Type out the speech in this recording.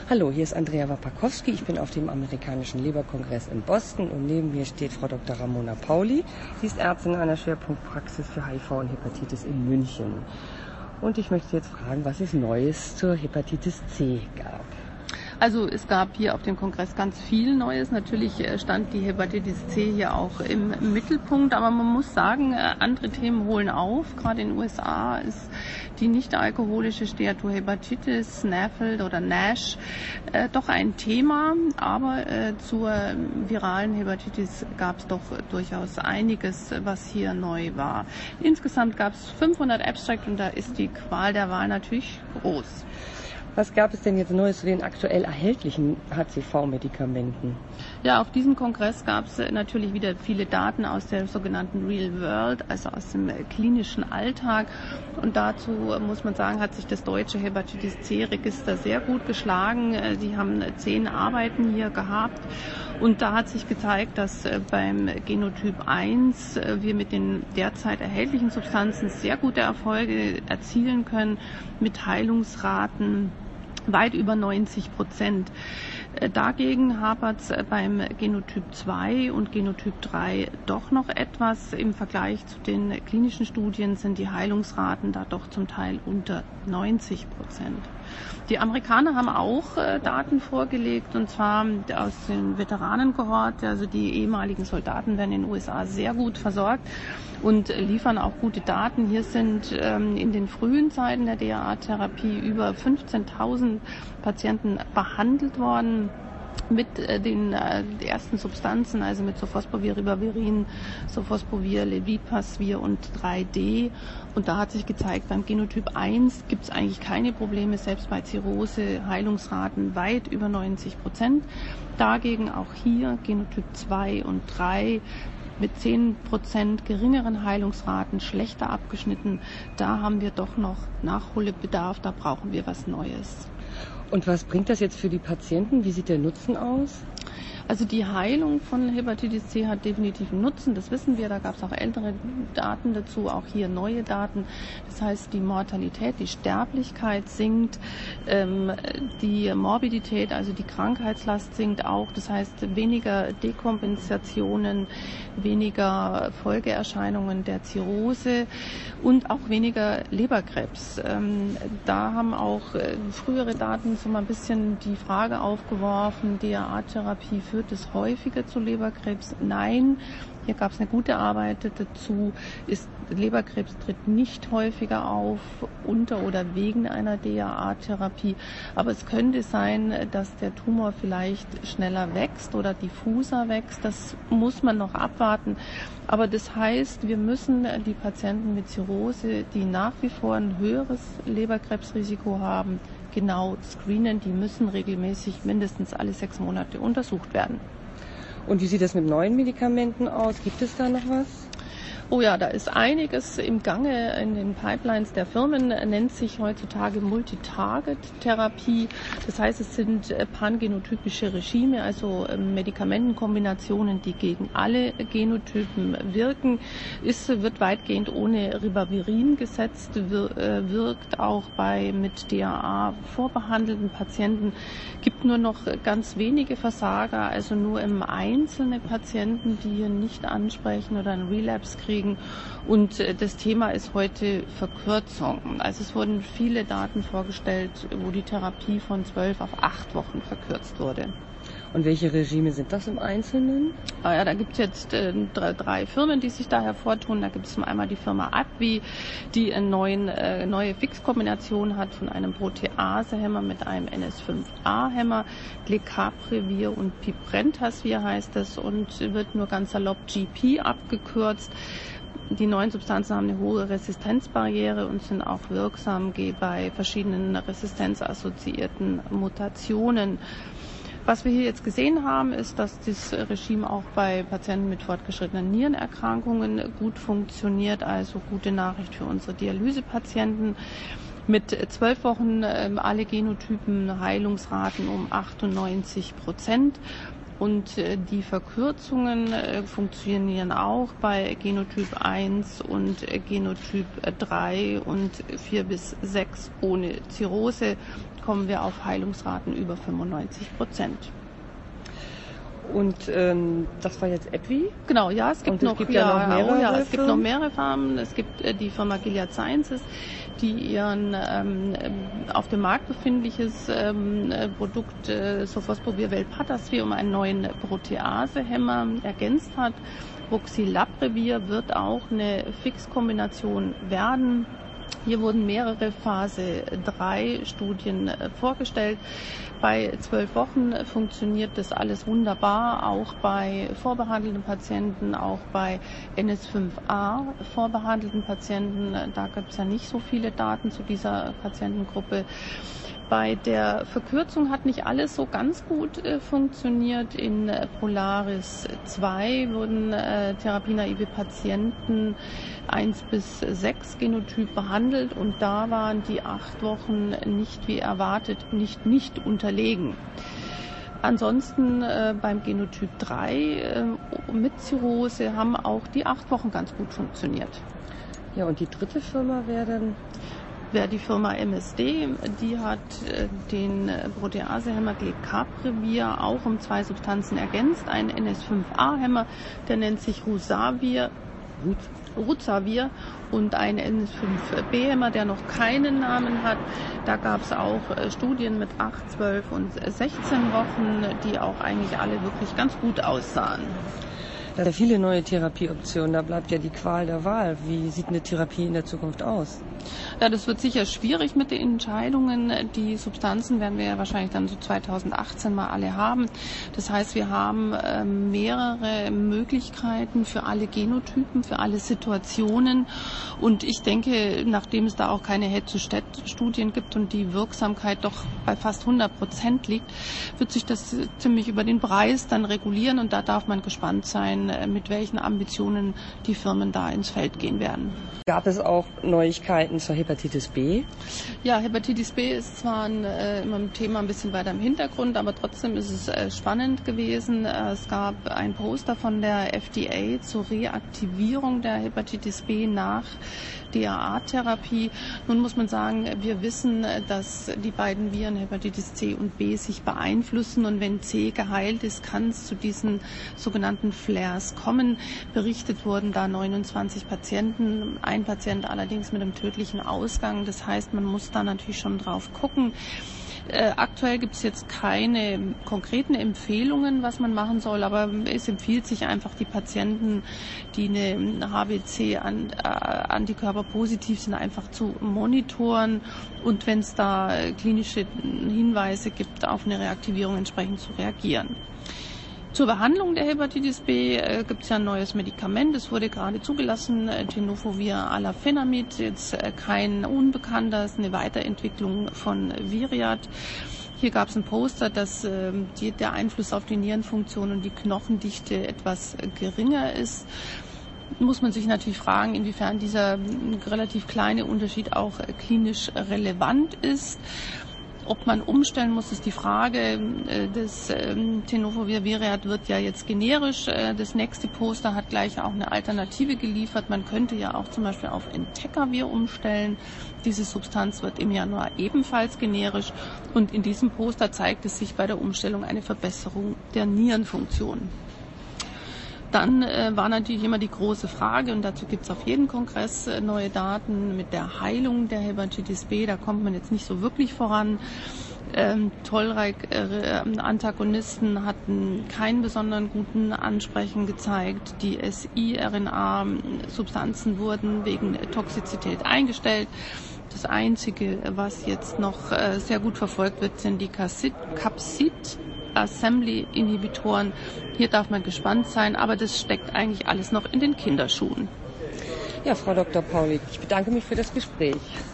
Hallo, hier ist Andrea Wapakowski. Ich bin auf dem amerikanischen Leberkongress in Boston und neben mir steht Frau Dr. Ramona Pauli. Sie ist Ärztin in einer Schwerpunktpraxis für HIV und Hepatitis in München. Und ich möchte jetzt fragen, was es Neues zur Hepatitis C gab. Also es gab hier auf dem Kongress ganz viel Neues. Natürlich stand die Hepatitis C hier auch im Mittelpunkt, aber man muss sagen, andere Themen holen auf. Gerade in den USA ist die nicht-alkoholische Steatohepatitis, NAFLD oder NASH, doch ein Thema. Aber zur viralen Hepatitis gab es doch durchaus einiges, was hier neu war. Insgesamt gab es 500 Abstract und da ist die Qual der Wahl natürlich groß. Was gab es denn jetzt Neues zu den aktuell erhältlichen HCV-Medikamenten? Ja, auf diesem Kongress gab es natürlich wieder viele Daten aus der sogenannten Real World, also aus dem klinischen Alltag. Und dazu muss man sagen, hat sich das deutsche Hepatitis C-Register sehr gut geschlagen. Sie haben 10 Arbeiten hier gehabt. Und da hat sich gezeigt, dass beim Genotyp 1 wir mit den derzeit erhältlichen Substanzen sehr gute Erfolge erzielen können mit Heilungsraten weit über 90%. Dagegen hapert es beim Genotyp 2 und Genotyp 3 doch noch etwas. Im Vergleich zu den klinischen Studien sind die Heilungsraten da doch zum Teil unter 90%. Die Amerikaner haben auch Daten vorgelegt, und zwar aus den Veteranenkohort. Also die ehemaligen Soldaten werden in den USA sehr gut versorgt und liefern auch gute Daten. Hier sind in den frühen Zeiten der DAA-Therapie über 15.000 Patienten behandelt worden mit den ersten Substanzen, also mit Sofosbuvir, Ribavirin, Sofosbuvir, Levipasvir und 3D. Und da hat sich gezeigt, beim Genotyp 1 gibt es eigentlich keine Probleme, selbst bei Zirrhose, Heilungsraten weit über 90%. Dagegen auch hier Genotyp 2 und 3 mit 10% geringeren Heilungsraten schlechter abgeschnitten. Da haben wir doch noch Nachholbedarf, da brauchen wir was Neues. Und was bringt das jetzt für die Patienten? Wie sieht der Nutzen aus? Also die Heilung von Hepatitis C hat definitiv einen Nutzen, das wissen wir, da gab es auch ältere Daten dazu, auch hier neue Daten. Das heißt, die Mortalität, die Sterblichkeit sinkt, die Morbidität, also die Krankheitslast sinkt auch. Das heißt, weniger Dekompensationen, weniger Folgeerscheinungen der Zirrhose und auch weniger Leberkrebs. Da haben auch frühere Daten so mal ein bisschen die Frage aufgeworfen, DAA-Therapie führt es häufiger zu Leberkrebs? Nein. Hier gab es eine gute Arbeit dazu. Leberkrebs tritt nicht häufiger auf unter oder wegen einer DAA-Therapie. Aber es könnte sein, dass der Tumor vielleicht schneller wächst oder diffuser wächst. Das muss man noch abwarten. Aber das heißt, wir müssen die Patienten mit Zirrhose, die nach wie vor ein höheres Leberkrebsrisiko haben, genau screenen. Die müssen regelmäßig mindestens alle 6 Monate untersucht werden. Und wie sieht das mit neuen Medikamenten aus? Gibt es da noch was? Oh ja, da ist einiges im Gange in den Pipelines der Firmen, nennt sich heutzutage Multitarget-Therapie. Das heißt, es sind pangenotypische Regime, also Medikamentenkombinationen, die gegen alle Genotypen wirken. Wird weitgehend ohne Ribavirin gesetzt, wirkt auch bei mit DAA vorbehandelten Patienten. Gibt nur noch ganz wenige Versager, also nur einzelne Patienten, die hier nicht ansprechen oder einen Relapse kriegen. Und das Thema ist heute Verkürzung. Also es wurden viele Daten vorgestellt, wo die Therapie von 12 auf 8 Wochen verkürzt wurde. Und welche Regime sind das im Einzelnen? Ja, da gibt es jetzt 3 Firmen, die sich da hervortun. Da gibt es einmal die Firma AbbVie, die eine neue Fixkombination hat von einem Proteasehemmer mit einem NS5A-Hämmer, Glecaprevir und Pibrentasvir heißt das und wird nur ganz salopp GP abgekürzt. Die neuen Substanzen haben eine hohe Resistenzbarriere und sind auch wirksam bei verschiedenen resistenzassoziierten Mutationen. Was wir hier jetzt gesehen haben, ist, dass das Regime auch bei Patienten mit fortgeschrittenen Nierenerkrankungen gut funktioniert. Also gute Nachricht für unsere Dialysepatienten. Mit 12 Wochen alle Genotypen Heilungsraten um 98%. Und die Verkürzungen funktionieren auch bei Genotyp 1 und Genotyp 3 und 4 bis 6 ohne Zirrhose kommen wir auf Heilungsraten über 95%. Und das war jetzt Edwi? Genau, ja, es gibt noch mehrere Firmen. Es gibt die Firma Gilead Sciences, die ihren auf dem Markt befindliches Produkt Sofosbuvir Velpatasvir um einen neuen Proteasehemmer ergänzt hat. Voxilaprevir wird auch eine Fixkombination werden. Hier wurden mehrere Phase 3 Studien vorgestellt. Bei 12 Wochen funktioniert das alles wunderbar, auch bei vorbehandelten Patienten, auch bei NS5A vorbehandelten Patienten. Da gibt es ja nicht so viele Daten zu dieser Patientengruppe. Bei der Verkürzung hat nicht alles so ganz gut funktioniert. In Polaris 2 wurden therapienaive Patienten 1 bis 6 Genotyp behandelt und da waren die 8 Wochen nicht wie erwartet nicht unterlegen. Ansonsten beim Genotyp 3 mit Zirrhose haben auch die 8 Wochen ganz gut funktioniert. Ja, und die dritte Firma wäre die Firma MSD, die hat den Proteasehemmer Glecaprevir auch um 2 Substanzen ergänzt. Ein NS5A-Hämmer, der nennt sich Ruzavir und ein NS5B-Hämmer, der noch keinen Namen hat. Da gab es auch Studien mit 8, 12 und 16 Wochen, die auch eigentlich alle wirklich ganz gut aussahen. Da sind viele neue Therapieoptionen, da bleibt ja die Qual der Wahl. Wie sieht eine Therapie in der Zukunft aus? Ja, das wird sicher schwierig mit den Entscheidungen. Die Substanzen werden wir ja wahrscheinlich dann so 2018 mal alle haben. Das heißt, wir haben mehrere Möglichkeiten für alle Genotypen, für alle Situationen. Und ich denke, nachdem es da auch keine Head-to-Studien gibt und die Wirksamkeit doch bei fast 100% liegt, wird sich das ziemlich über den Preis dann regulieren. Und da darf man gespannt sein, mit welchen Ambitionen die Firmen da ins Feld gehen werden. Gab es auch Neuigkeiten zur Hepatitis B? Ja, Hepatitis B ist zwar ein Thema ein bisschen weiter im Hintergrund, aber trotzdem ist es spannend gewesen. Es gab ein Poster von der FDA zur Reaktivierung der Hepatitis B nach DAA-Therapie. Nun muss man sagen, wir wissen, dass die beiden Viren Hepatitis C und B sich beeinflussen und wenn C geheilt ist, kann es zu diesen sogenannten Flares kommen. Berichtet wurden da 29 Patienten, ein Patient allerdings mit einem tödlichen Ausgang. Das heißt, man muss da natürlich schon drauf gucken. Aktuell gibt es jetzt keine konkreten Empfehlungen, was man machen soll, aber es empfiehlt sich einfach, die Patienten, die eine HBC-Antikörper positiv sind, einfach zu monitoren und wenn es da klinische Hinweise gibt, auf eine Reaktivierung entsprechend zu reagieren. Zur Behandlung der Hepatitis B gibt es ja ein neues Medikament. Es wurde gerade zugelassen, Tenofovir Alafenamid, jetzt kein Unbekannter, ist eine Weiterentwicklung von Viriad. Hier gab es ein Poster, dass der Einfluss auf die Nierenfunktion und die Knochendichte etwas geringer ist. Muss man sich natürlich fragen, inwiefern dieser relativ kleine Unterschied auch klinisch relevant ist. Ob man umstellen muss, ist die Frage. Das Tenofovir Viriad wird ja jetzt generisch. Das nächste Poster hat gleich auch eine Alternative geliefert. Man könnte ja auch zum Beispiel auf Entecavir umstellen. Diese Substanz wird im Januar ebenfalls generisch. Und in diesem Poster zeigt es sich bei der Umstellung eine Verbesserung der Nierenfunktion. Dann war natürlich immer die große Frage, und dazu gibt es auf jedem Kongress neue Daten mit der Heilung der Hepatitis B. Da kommt man jetzt nicht so wirklich voran. Tollreich-Antagonisten hatten keinen besonderen guten Ansprechen gezeigt. Die siRNA-Substanzen wurden wegen Toxizität eingestellt. Das Einzige, was jetzt noch sehr gut verfolgt wird, sind die Capsid-Assembly-Inhibitoren. Hier darf man gespannt sein, aber das steckt eigentlich alles noch in den Kinderschuhen. Ja, Frau Dr. Pauli, ich bedanke mich für das Gespräch.